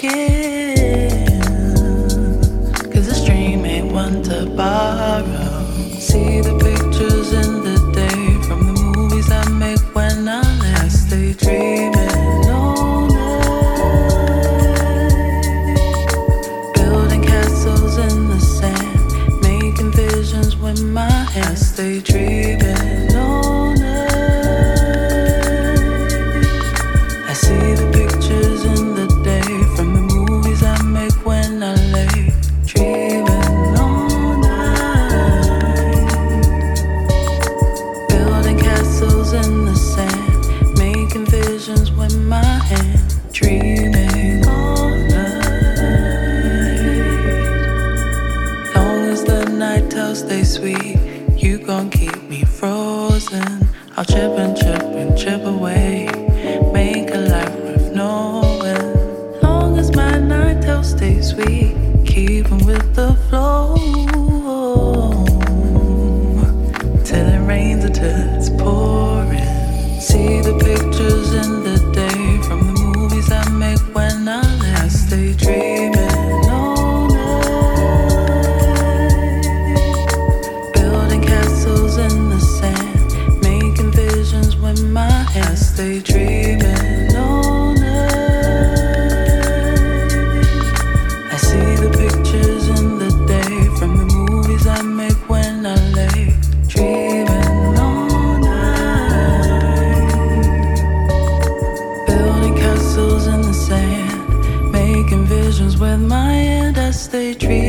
again. 'Cause this dream ain't one to borrow. See the pictures in the day from the movies I make when I lay. I stay dreaming all night, building castles in the sand, making visions with my hands. I stay dreaming all night. I see the pictures in the day from the movies I make when I lay dreaming all night, building castles in the sand, making visions with my hand, dreaming all night. Long as the night tells stay sweet, you gon' keep me frozen. I'll chip away, make a life worth knowing. Long as my night tells stay sweet, keeping with the flow, till it rains until it's pouring. See the pictures in the day from the movies I make when I lay. I stay dreaming all night, building castles in the sand, making visions with my hands. I stay dreaming all night. I see the pictures in the day from the movies I make when I lay dreaming all night, building castles in the sand, making visions with my hand. I stay dreaming.